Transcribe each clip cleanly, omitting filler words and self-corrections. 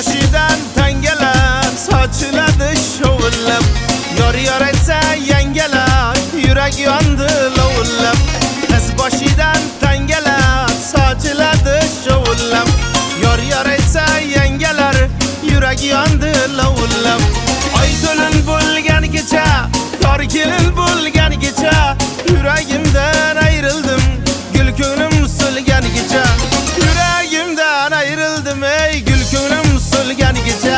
boshidan tangalar sochiladi shovullab. Yor aytsa yangalar yurak yondi lovullab. Qiz boshidan tangalar sochiladi shovullab. Yor aytsa yangalar yurak yondi lovullab. Oy to'lin bo'lgan kecha, yor kelin bo'lgan kecha, yuragimdan ayrildim, gul ko'nglim so'lgan kecha. Yuragimdan ayrildim, ey gul ko'nglim so'lgan kecha.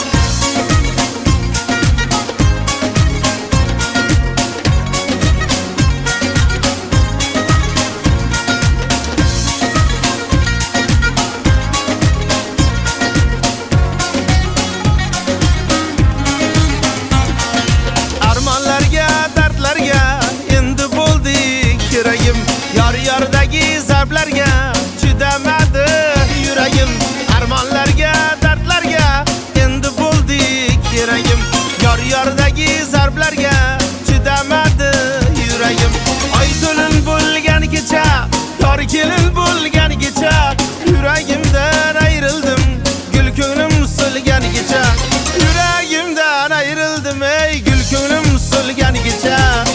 Yordagi zarblarga chidamadi yuragim. Armonlarga, dardlarga endi bo'ldi keragim. Yordagi zarblarga chidamadi yuragim. Oy to'lin bo'lgan kecha, yor kelin bo'lgan kecha, yuragimdan ayrildim, gul ko'nglim so'lgan kecha. Yuragimdan ayrildim, ey gul ko'nglim so'lgan kecha.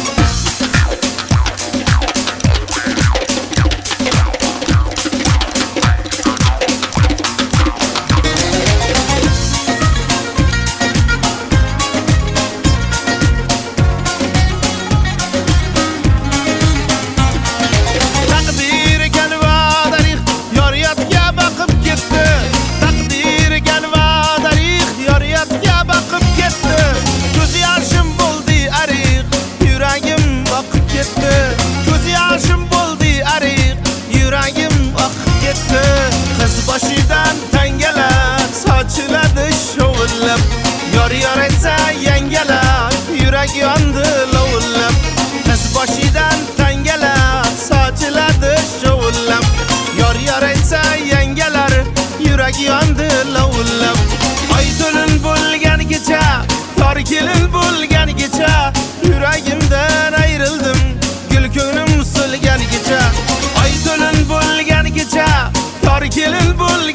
Ko'z yoshim bo'ldi ariq, yuragim oqib ketdi. Qiz boshidan tangalar sochiladi shovullab. Yor aytsa yangalar yurak yondi lovullab. Qiz boshidan tangalar sochiladi shovullab. Yor aytsa yangalar yurak yondi lovullab. Oy to'lin bo'lgan kecha, yor kelin bo'lgan kecha, yuragimdan ayrildim, gul ko'nglim so'lgan kecha. Oy to'lin bo'lgan kecha, yor kelin bo'lgan